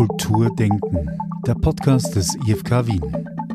Kulturdenken, der Podcast des IFK Wien.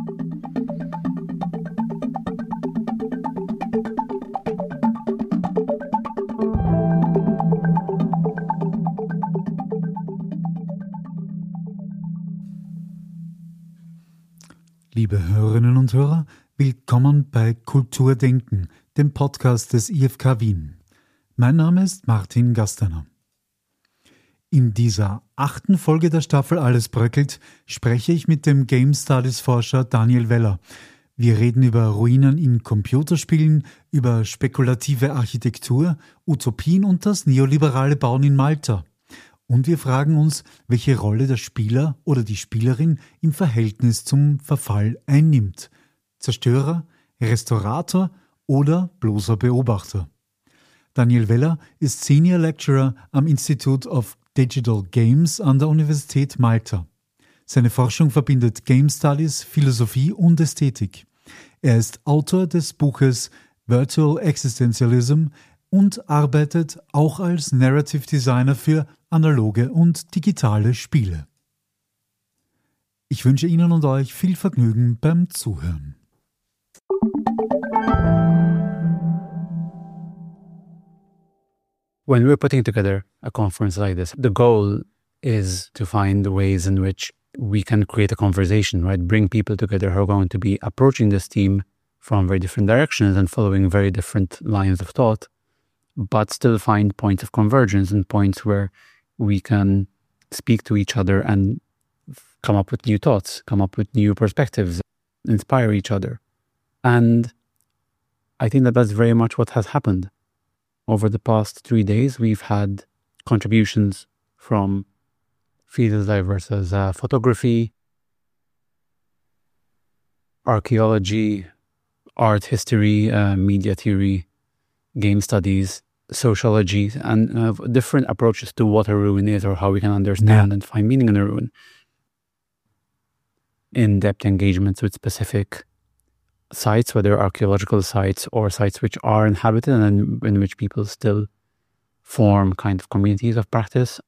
Liebe Hörerinnen und Hörer, willkommen bei Kulturdenken, dem Podcast des IFK Wien. Mein Name ist Martin Gasteiner. In dieser 8. Folge der Staffel Alles bröckelt spreche ich mit dem Game Studies Forscher Daniel Weller. Wir reden über Ruinen in Computerspielen, über spekulative Architektur, Utopien und das neoliberale Bauen in Malta. Und wir fragen uns, welche Rolle der Spieler oder die Spielerin im Verhältnis zum Verfall einnimmt. Zerstörer, Restaurator oder bloßer Beobachter. Daniel Weller ist Senior Lecturer am Institute of Digital Games an der Universität Malta. Seine Forschung verbindet Game Studies, Philosophie und Ästhetik. Er ist Autor des Buches Virtual Existentialism und arbeitet auch als Narrative Designer für analoge und digitale Spiele. Ich wünsche Ihnen und euch viel Vergnügen beim Zuhören. When we're putting together a conference like this, the goal is to find ways in which we can create a conversation, right? Bring people together who are going to be approaching this theme from very different directions and following very different lines of thought, but still find points of convergence and points where we can speak to each other and come up with new thoughts, come up with new perspectives, inspire each other. And I think that that's very much what has happened. Over the past 3 days, we've had contributions from fields diverse as photography, archaeology, art history, media theory, game studies, sociology, and different approaches to what a ruin is or how we can understand and find meaning in a ruin. In-depth engagements with specific sites, whether archaeological sites or sites which are inhabited and in which people still form kind of communities of practice.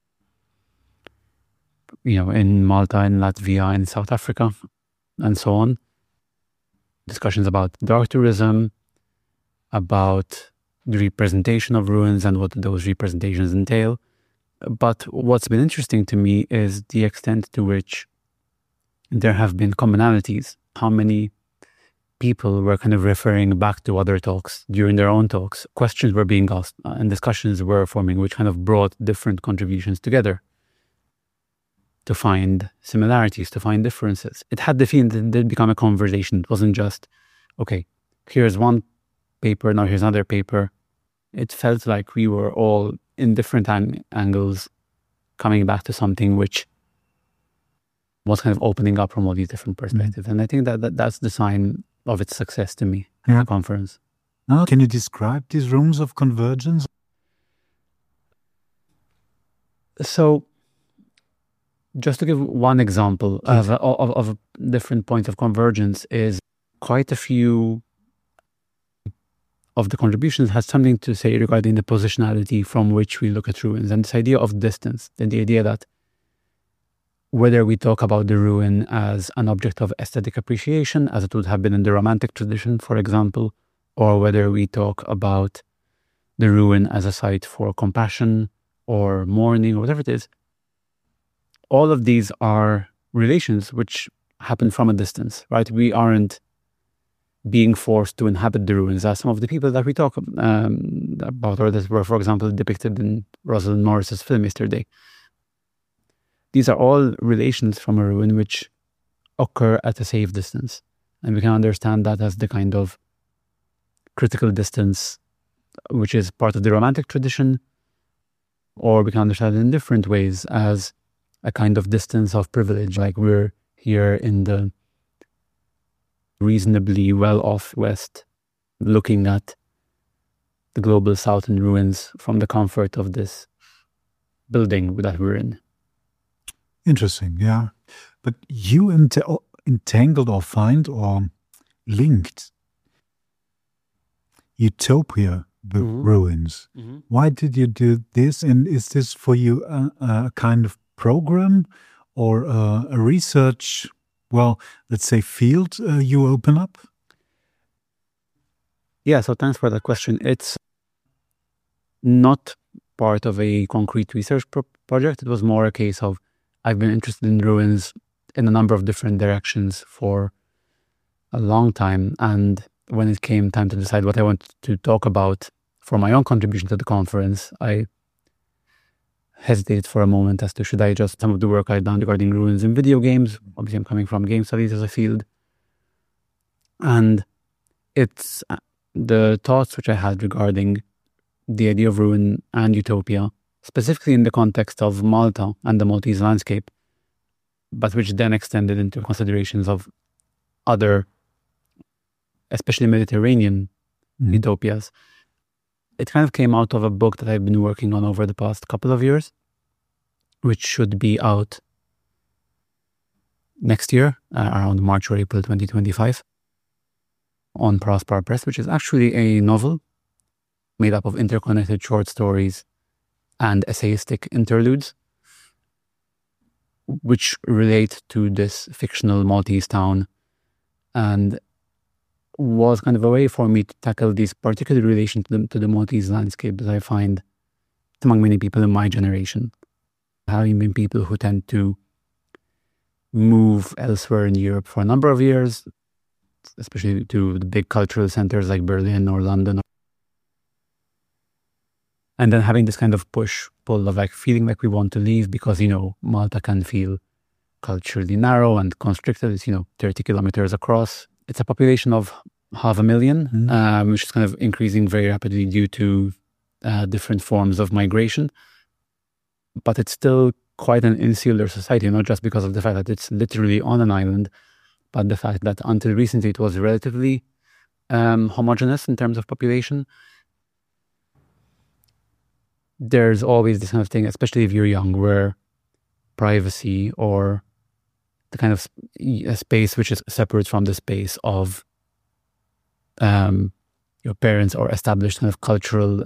You know, in Malta, in Latvia, in South Africa, and so on. Discussions about dark tourism, about the representation of ruins and what those representations entail. But what's been interesting to me is the extent to which there have been commonalities. How many people were kind of referring back to other talks during their own talks. Questions were being asked and discussions were forming, which kind of brought different contributions together to find similarities, to find differences. It had the feeling that it did become a conversation. It wasn't just, okay, here's one paper, now here's another paper. It felt like we were all in different angles coming back to something which was kind of opening up from all these different perspectives. And I think that's the sign of its success to me at the conference. Now, can you describe these rooms of convergence? So, just to give one example of a different point of convergence is quite a few of the contributions had something to say regarding the positionality from which we look at ruins and this idea of distance and the idea that whether we talk about the ruin as an object of aesthetic appreciation, as it would have been in the Romantic tradition, for example, or whether we talk about the ruin as a site for compassion or mourning or whatever it is, all of these are relations which happen from a distance, right? We aren't being forced to inhabit the ruins as some of the people that we talk about or that were, for example, depicted in Rosalind Morris's film yesterday. These are all relations from a ruin which occur at a safe distance. And we can understand that as the kind of critical distance which is part of the Romantic tradition, or we can understand it in different ways as a kind of distance of privilege, like we're here in the reasonably well-off West looking at the global South in ruins from the comfort of this building that we're in. Interesting, yeah. But you entangled or find or linked Utopia with ruins. Why did you do this? And is this for you a kind of program, or a research, well, let's say field you open up? Yeah, so thanks for that question. It's not part of a concrete research project. It was more a case of I've been interested in ruins in a number of different directions for a long time. And when it came time to decide what I wanted to talk about for my own contribution to the conference, I hesitated for a moment as to should I just some of the work I'd done regarding ruins in video games. Obviously, I'm coming from game studies as a field. And it's the thoughts which I had regarding the idea of ruin and utopia, specifically in the context of Malta and the Maltese landscape, but which then extended into considerations of other, especially Mediterranean utopias. It kind of came out of a book that I've been working on over the past couple of years, which should be out next year, around March or April 2025, on Prospera Press, which is actually a novel made up of interconnected short stories and essayistic interludes, which relate to this fictional Maltese town, and was kind of a way for me to tackle this particular relation to the Maltese landscape that I find among many people in my generation. Having been people who tend to move elsewhere in Europe for a number of years, especially to the big cultural centers like Berlin or London, and then having this kind of push-pull of like feeling like we want to leave because, Malta can feel culturally narrow and constricted. It's, 30 kilometers across. It's a population of 500,000, which is kind of increasing very rapidly due to different forms of migration. But it's still quite an insular society, not just because of the fact that it's literally on an island, but the fact that until recently it was relatively homogeneous in terms of population. There's always this kind of thing, especially if you're young, where privacy or the kind of a space which is separate from the space of your parents or established kind of cultural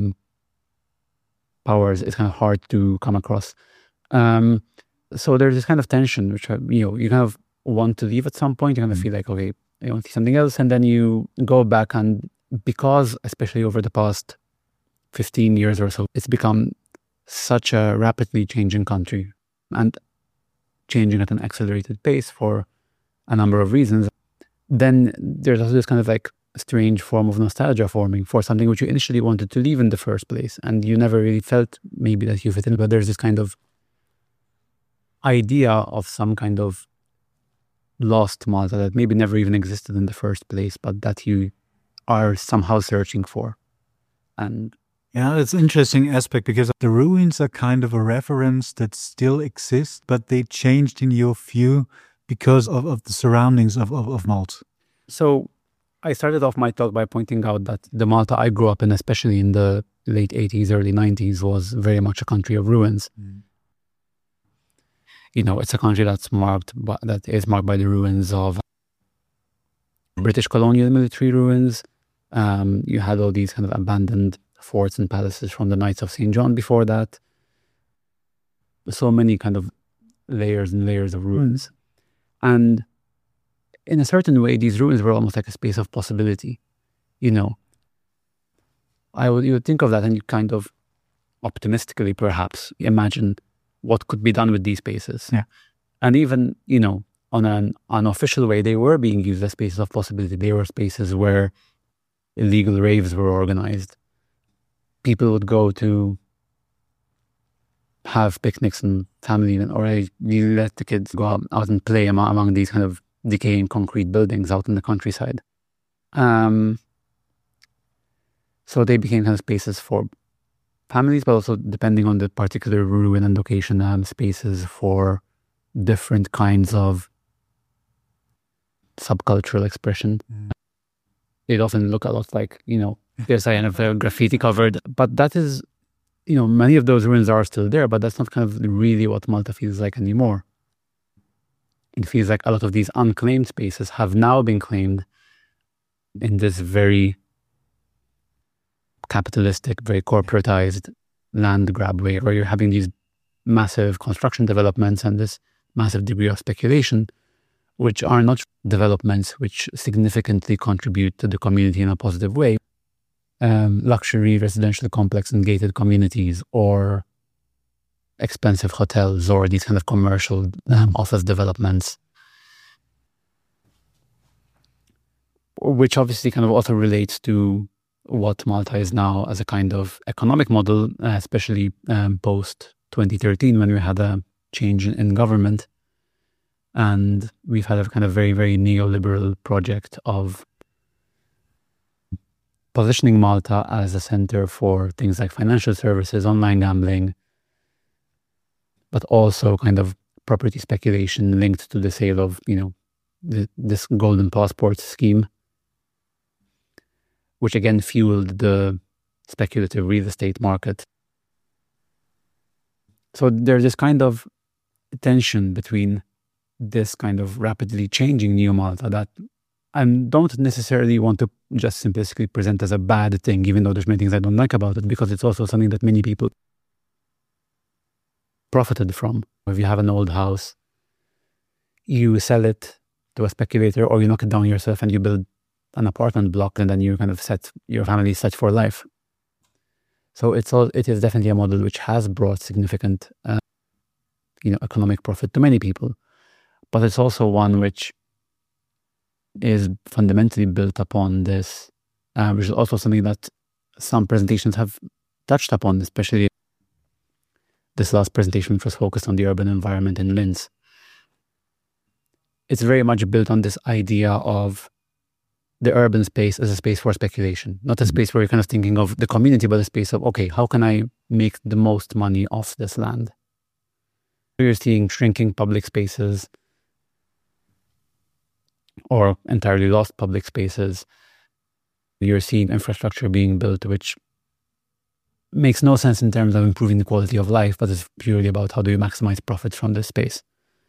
powers is kind of hard to come across. So there's this kind of tension, which, you kind of want to leave at some point. You kind of feel like, okay, I want to see something else. And then you go back, and because, especially over the past 15 years or so, it's become such a rapidly changing country and changing at an accelerated pace for a number of reasons. Then there's also this kind of like strange form of nostalgia forming for something which you initially wanted to leave in the first place, and you never really felt maybe that you fit in, but there's this kind of idea of some kind of lost Malta that maybe never even existed in the first place, but that you are somehow searching for. And yeah, it's an interesting aspect because the ruins are kind of a reference that still exists, but they changed in your view because of the surroundings of Malta. So I started off my talk by pointing out that the Malta I grew up in, especially in the late 80s, early 90s, was very much a country of ruins. It's a country that is marked by the ruins of British colonial military ruins. You had all these kind of abandoned forts and palaces from the Knights of St. John before that. So many kind of layers and layers of ruins. And in a certain way, these ruins were almost like a space of possibility. You would think of that and you kind of optimistically perhaps imagine what could be done with these spaces. Yeah. And even, on an unofficial way, they were being used as spaces of possibility. They were spaces where illegal raves were organized. People would go to have picnics and family, or you let the kids go out and play among these kind of decaying concrete buildings out in the countryside. So they became kind of spaces for families, but also, depending on the particular ruin and location, spaces for different kinds of subcultural expression. They'd often look a lot like, there's a kind of graffiti covered, but that is, many of those ruins are still there, but that's not kind of really what Malta feels like anymore. It feels like a lot of these unclaimed spaces have now been claimed in this very capitalistic, very corporatized land grab way, where you're having these massive construction developments and this massive degree of speculation, which are not developments which significantly contribute to the community in a positive way. Luxury residential complex and gated communities, or expensive hotels, or these kind of commercial office developments, which obviously kind of also relates to what Malta is now as a kind of economic model, especially post 2013, when we had a change in government. And we've had a kind of very, very neoliberal project of positioning Malta as a center for things like financial services, online gambling, but also kind of property speculation linked to the sale of, this golden passport scheme, which again fueled the speculative real estate market. So there's this kind of tension between this kind of rapidly changing New Malta that I don't necessarily want to just simplistically present as a bad thing, even though there's many things I don't like about it, because it's also something that many people profited from. If you have an old house, you sell it to a speculator, or you knock it down yourself and you build an apartment block, and then you kind of set your family set for life. So it is definitely a model which has brought significant economic profit to many people. But it's also one which is fundamentally built upon this, which is also something that some presentations have touched upon, especially this last presentation, which was focused on the urban environment in Linz. It's very much built on this idea of the urban space as a space for speculation, not a space where you're kind of thinking of the community, but a space of, okay, how can I make the most money off this land? You're seeing shrinking public spaces, or entirely lost public spaces. You're seeing infrastructure being built which makes no sense in terms of improving the quality of life, but it's purely about how do you maximize profits from this space.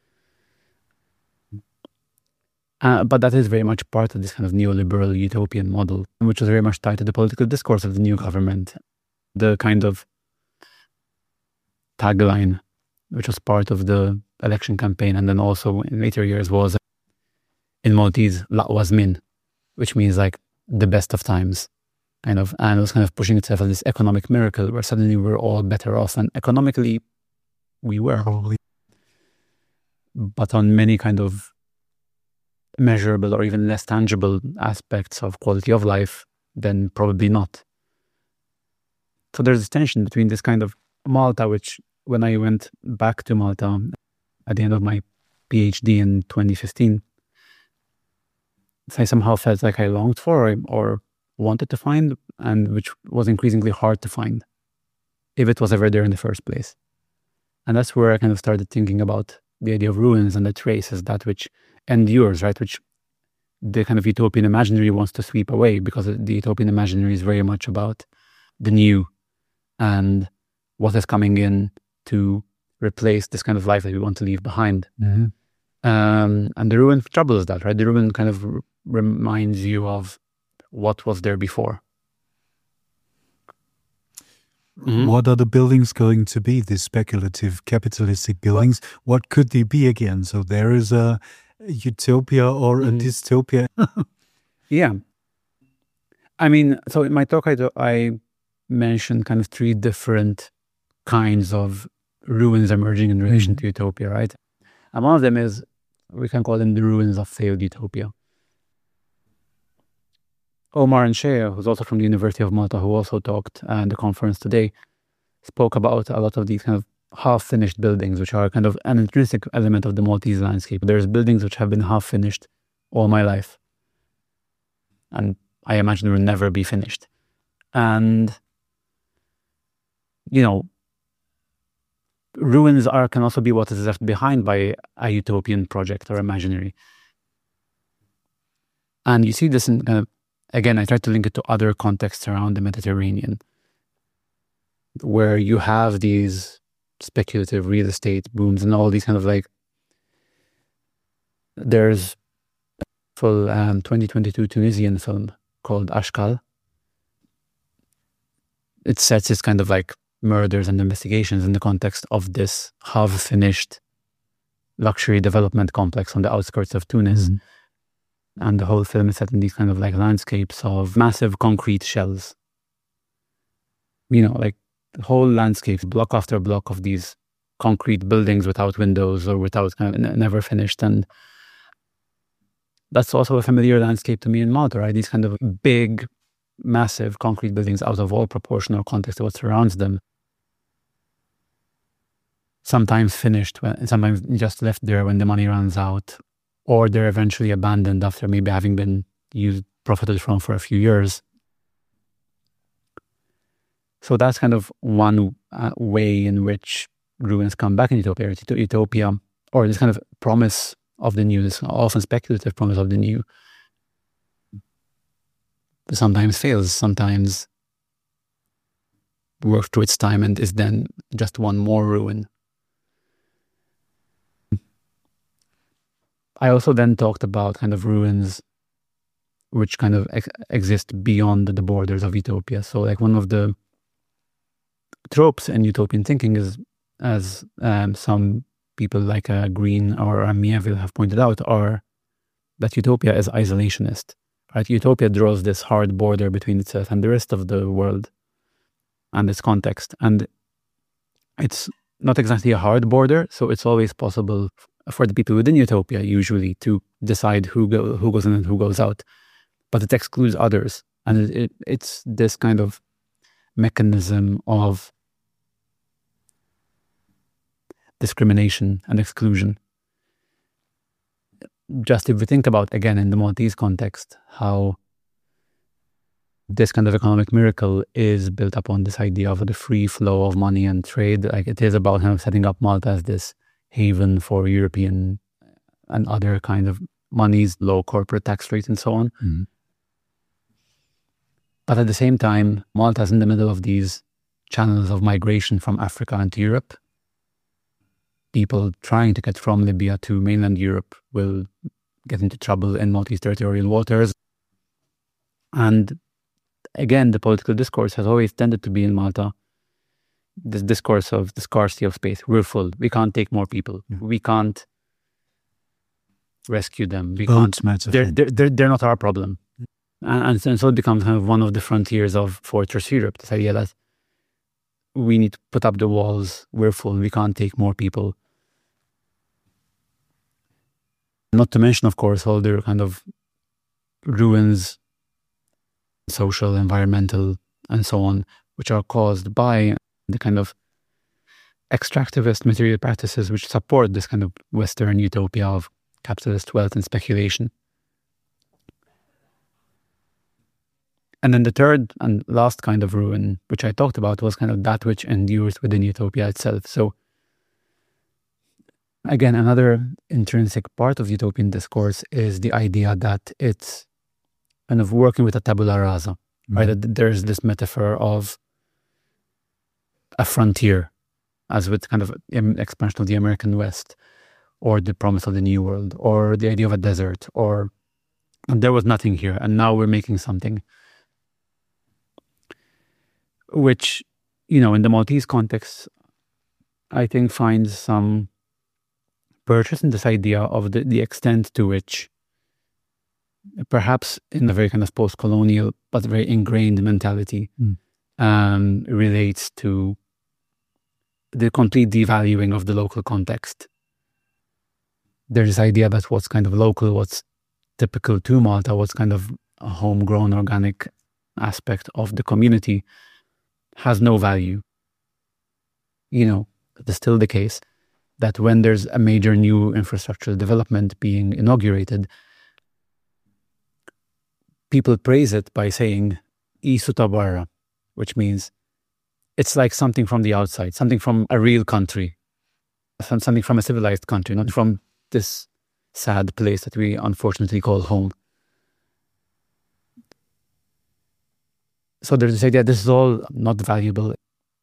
But that is very much part of this kind of neoliberal utopian model, which was very much tied to the political discourse of the new government. The kind of tagline, which was part of the election campaign, and then also in later years, was in Maltese, Laqwa Żmien, which means like the best of times, kind of, and it was kind of pushing itself as this economic miracle where suddenly we're all better off, and economically we were, but on many kind of measurable or even less tangible aspects of quality of life, then probably not. So there's this tension between this kind of Malta, which when I went back to Malta at the end of my PhD in 2015, I somehow felt like I longed for or wanted to find, and which was increasingly hard to find, if it was ever there in the first place. And that's where I kind of started thinking about the idea of ruins and the traces, that which endures, right? Which the kind of utopian imaginary wants to sweep away, because the utopian imaginary is very much about the new and what is coming in to replace this kind of life that we want to leave behind. Mm-hmm. And the ruin troubles that, right? The ruin kind of reminds you of what was there before. Mm-hmm. What are the buildings going to be, these speculative capitalistic buildings? What could they be again? So there is a utopia or a dystopia. Yeah. I mean, so in my talk, I mentioned kind of three different kinds of ruins emerging in relation to utopia, right? And one of them is, we can call them the ruins of failed utopia. Omar and Shea, who's also from the University of Malta, who also talked at the conference today, spoke about a lot of these kind of half-finished buildings, which are kind of an intrinsic element of the Maltese landscape. There's buildings which have been half-finished all my life, and I imagine will never be finished. And, ruins can also be what is left behind by a utopian project or imaginary. And you see this in kind of, again, I try to link it to other contexts around the Mediterranean, where you have these speculative real estate booms and all these kind of there's a full 2022 Tunisian film called Ashkal. It sets its kind of murders and investigations in the context of this half-finished luxury development complex on the outskirts of Tunis. Mm-hmm. And the whole film is set in these kind of like landscapes of massive concrete shells. Like the whole landscape, block after block of these concrete buildings without windows or without kind of never finished. And that's also a familiar landscape to me in Malta, right? These kind of big, massive concrete buildings out of all proportion or context to what surrounds them. Sometimes finished, sometimes just left there when the money runs out, or they're eventually abandoned after maybe having been profited from for a few years. So that's kind of one way in which ruins come back in Utopia. Utopia, or this kind of promise of the new, this often speculative promise of the new, sometimes fails, sometimes works through its time and is then just one more ruin. I also then talked about kind of ruins which kind of exist beyond the borders of Utopia. So like one of the tropes in utopian thinking is, as some people like Green or Mieville have pointed out, are that utopia is isolationist. Right? Utopia draws this hard border between itself and the rest of the world and its context. And it's not exactly a hard border, so it's always possible for the people within utopia usually to decide who goes in and who goes out. But it excludes others. And it's this kind of mechanism of discrimination and exclusion. Just if we think about, again, in the Maltese context, how this kind of economic miracle is built upon this idea of the free flow of money and trade. Like it is about kind of setting up Malta as this haven for European and other kind of monies, low corporate tax rates and so on. Mm-hmm. But at the same time, Malta is in the middle of these channels of migration from Africa into Europe. People trying to get from Libya to mainland Europe will get into trouble in Maltese territorial waters. And again, the political discourse has always tended to be in Malta this discourse of the scarcity of space. We're full. We can't take more people. Yeah. We can't rescue them. They're not our problem. And so it becomes kind of one of the frontiers of Fortress Europe, this idea that we need to put up the walls. We're full. We can't take more people. Not to mention, of course, all the kind of ruins, social, environmental, and so on, which are caused by the kind of extractivist material practices which support this kind of Western utopia of capitalist wealth and speculation. And then the third and last kind of ruin, which I talked about, was kind of that which endures within utopia itself. So again, another intrinsic part of utopian discourse is the idea that it's kind of working with a tabula rasa, right? That there's this metaphor of a frontier, as with kind of expansion of the American West, or the promise of the New World, or the idea of a desert, or there was nothing here, and now we're making something. Which, in the Maltese context, I think finds some purchase in this idea of the extent to which, perhaps in a very kind of post-colonial but very ingrained mentality, relates to the complete devaluing of the local context. There's this idea that what's kind of local, what's typical to Malta, what's kind of a homegrown, organic aspect of the community has no value. It's still the case that when there's a major new infrastructural development being inaugurated, people praise it by saying "Isu tabara," which means it's like something from the outside, something from a real country, something from a civilized country, not from this sad place that we unfortunately call home. So there's this idea this is all not valuable.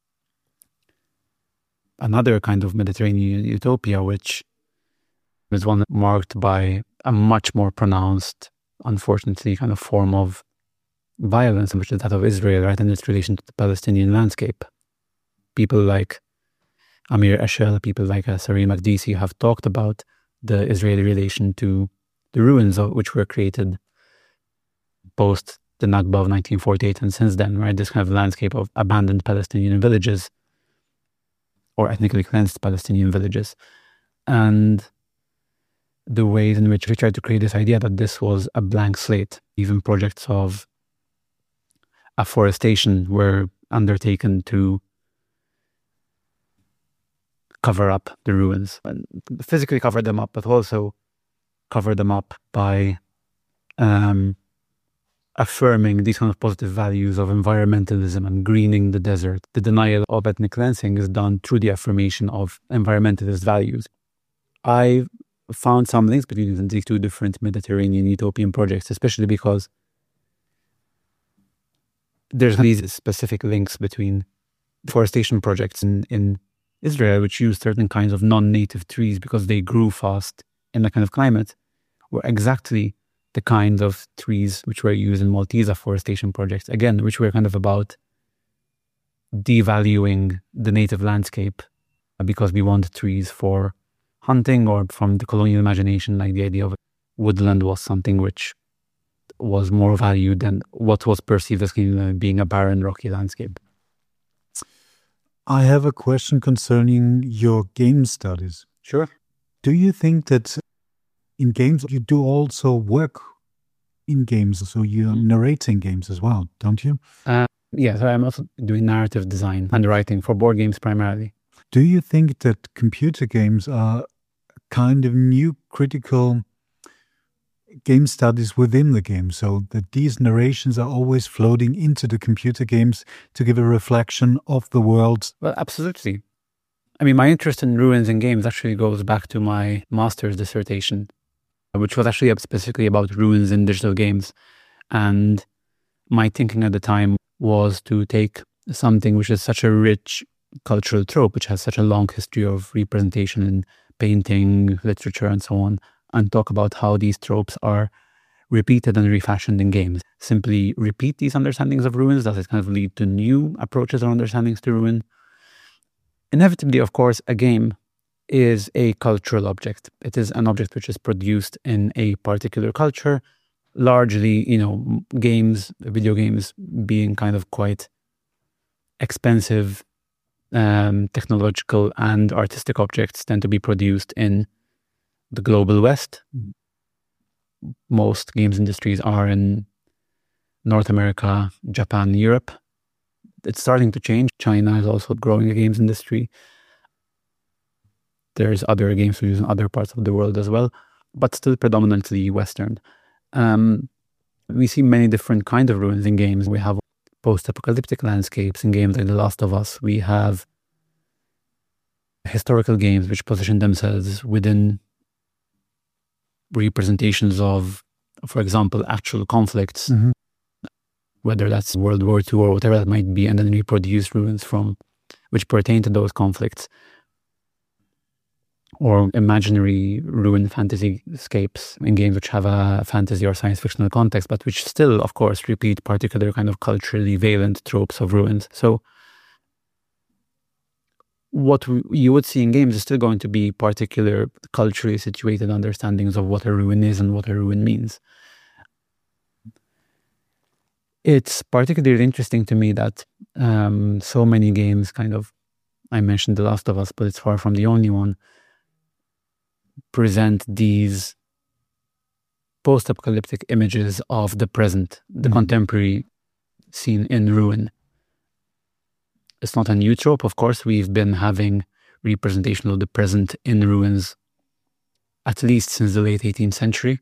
Another kind of Mediterranean utopia, which is one marked by a much more pronounced, unfortunately, kind of form of violence, which is that of Israel, right, and its relation to the Palestinian landscape. People like Amir Eshel, people like Sareen Makdisi have talked about the Israeli relation to the ruins which were created post the Nakba of 1948 and since then, right? This kind of landscape of abandoned Palestinian villages or ethnically cleansed Palestinian villages. And the ways in which we tried to create this idea that this was a blank slate. Even projects of afforestation were undertaken to cover up the ruins, and physically cover them up, but also cover them up by affirming these kind of positive values of environmentalism and greening the desert. The denial of ethnic cleansing is done through the affirmation of environmentalist values. I found some links between these two different Mediterranean utopian projects, especially because there's these specific links between forestation projects in Israel, which use certain kinds of non-native trees because they grew fast in that kind of climate, were exactly the kinds of trees which were used in Maltese afforestation projects, again, which were kind of about devaluing the native landscape because we want trees for hunting, or from the colonial imagination, like the idea of woodland was something which was more valued than what was perceived as being a barren, rocky landscape. I have a question concerning your game studies. Sure. Do you think that in games you do also work in games, so you're narrating games as well, don't you? Yeah, so I'm also doing narrative design and writing for board games primarily. Do you think that computer games are kind of new critical game studies within the game, so that these narrations are always floating into the computer games to give a reflection of the world? Well, absolutely. I mean, my interest in ruins in games actually goes back to my master's dissertation, which was actually specifically about ruins in digital games. And my thinking at the time was to take something which is such a rich cultural trope, which has such a long history of representation in painting, literature, and so on, and talk about how these tropes are repeated and refashioned in games. Simply repeat these understandings of ruins. Does it kind of lead to new approaches or understandings to ruin? Inevitably, of course, a game is a cultural object. It is an object which is produced in a particular culture, largely, games, video games being kind of quite expensive, technological and artistic objects tend to be produced in the global West. Most games industries are in North America, Japan, Europe. It's starting to change. China is also growing a games industry. There's other games produced in other parts of the world as well, but still predominantly Western. We see many different kinds of ruins in games. We have post-apocalyptic landscapes in games like The Last of Us. We have historical games which position themselves within representations of, for example, actual conflicts, whether that's World War II or whatever that might be, and then reproduce ruins from which pertain to those conflicts. Or imaginary ruin fantasy scapes in games which have a fantasy or science fictional context, but which still, of course, repeat particular kind of culturally valent tropes of ruins. So what you would see in games is still going to be particular culturally situated understandings of what a ruin is and what a ruin means. It's particularly interesting to me that so many games I mentioned The Last of Us, but it's far from the only one, present these post-apocalyptic images of the present, the contemporary scene in ruin. It's not a new trope, of course. We've been having representation of the present in ruins at least since the late 18th century.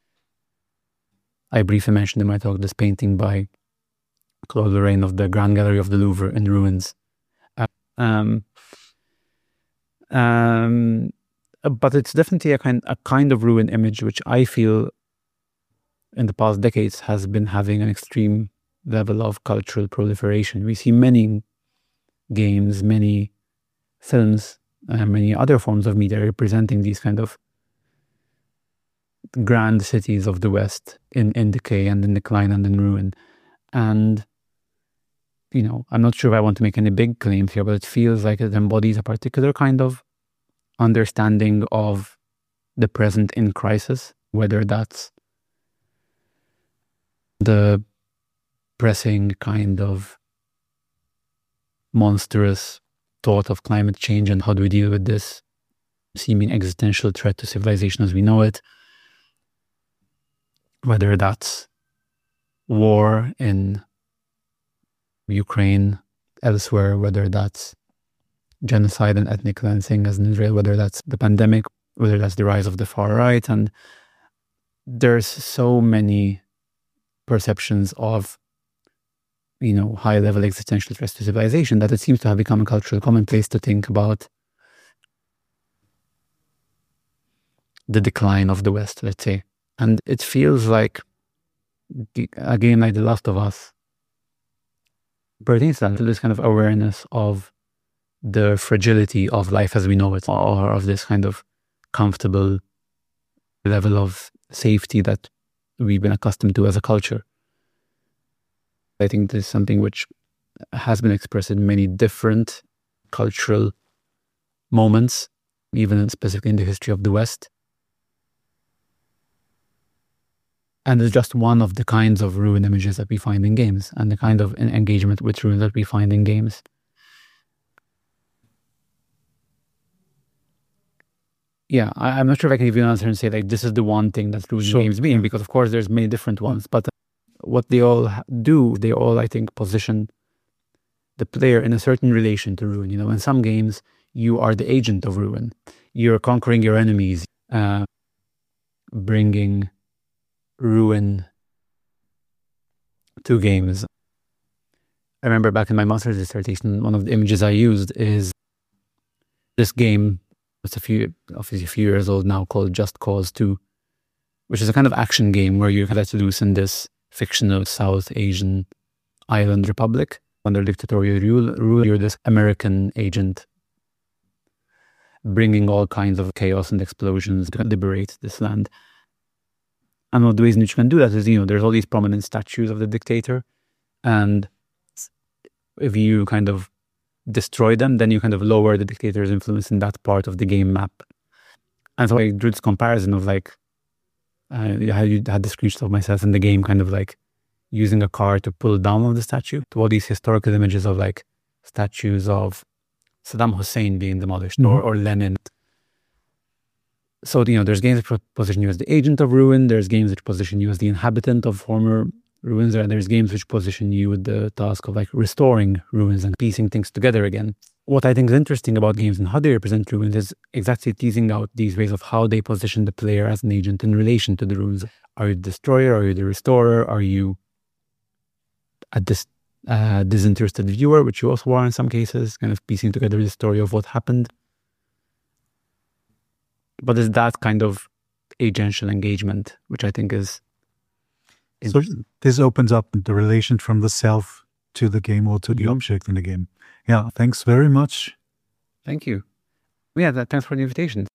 I briefly mentioned in my talk this painting by Claude Lorraine of the Grand Gallery of the Louvre in ruins. But it's definitely a kind of ruin image which I feel in the past decades has been having an extreme level of cultural proliferation. We see many games, many films, many other forms of media representing these kind of grand cities of the West in decay and in decline and in ruin. And I'm not sure if I want to make any big claims here, but it feels like it embodies a particular kind of understanding of the present in crisis, whether that's the pressing kind of monstrous thought of climate change and how do we deal with this seeming existential threat to civilization as we know it, whether that's war in Ukraine, elsewhere, whether that's genocide and ethnic cleansing as in Israel, whether that's the pandemic, whether that's the rise of the far right. And there's so many perceptions of high-level existential threats to civilization that it seems to have become a cultural commonplace to think about the decline of the West, let's say. And it feels like, again, like The Last of Us, pertains to this kind of awareness of the fragility of life as we know it, or of this kind of comfortable level of safety that we've been accustomed to as a culture. I think this is something which has been expressed in many different cultural moments, even specifically in the history of the West. And it's just one of the kinds of ruin images that we find in games and the kind of engagement with ruin that we find in games. Yeah, I'm not sure if I can give you an answer and say like this is the one thing that's ruining games being, because of course there's many different ones, but what they all do, they all, I think, position the player in a certain relation to ruin. In some games, you are the agent of ruin. You're conquering your enemies, bringing ruin to games. I remember back in my master's dissertation, one of the images I used is this game. It's obviously a few years old now, called Just Cause 2, which is a kind of action game where you're let loose in this fictional South Asian island republic under dictatorial rule. You're this American agent bringing all kinds of chaos and explosions to liberate this land. And one of the ways in which you can do that is, there's all these prominent statues of the dictator, and if you kind of destroy them, then you kind of lower the dictator's influence in that part of the game map. And so I drew this comparison of like how you had the screenshot of myself in the game, kind of like using a car to pull down on the statue, to all these historical images of like statues of Saddam Hussein being demolished, or Lenin. So, there's games that position you as the agent of ruin. There's games that position you as the inhabitant of former ruins. And there's games which position you with the task of like restoring ruins and piecing things together again. What I think is interesting about games and how they represent ruins is exactly teasing out these ways of how they position the player as an agent in relation to the ruins. Are you the destroyer? Are you the restorer? Are you a disinterested viewer, which you also are in some cases, kind of piecing together the story of what happened? But it's that kind of agential engagement, which I think is... So this opens up the relation from the self to the game, or to the object in the game. Yeah, thanks very much. Thank you. Yeah, thanks for the invitation.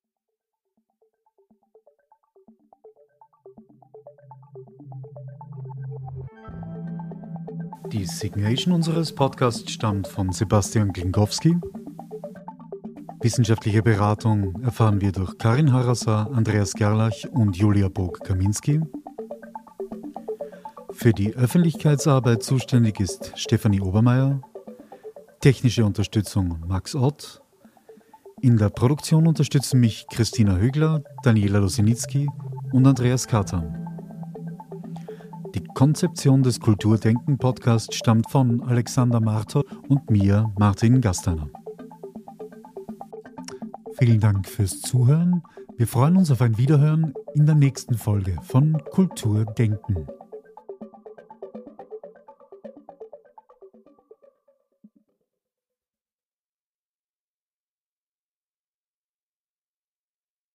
Die Signation unseres Podcasts stammt von Sebastian Glingowski. Wissenschaftliche Beratung erfahren wir durch Karin Harasser, Andreas Gerlach und Julia Bog-Kaminski. Für die Öffentlichkeitsarbeit zuständig ist Stefanie Obermeier. Technische Unterstützung Max Ott. In der Produktion unterstützen mich Christina Högler, Daniela Losinitzky und Andreas Katan. Die Konzeption des Kulturdenken-Podcasts stammt von Alexander Martol und mir, Martin Gasteiner. Vielen Dank fürs Zuhören. Wir freuen uns auf ein Wiederhören in der nächsten Folge von Kulturdenken.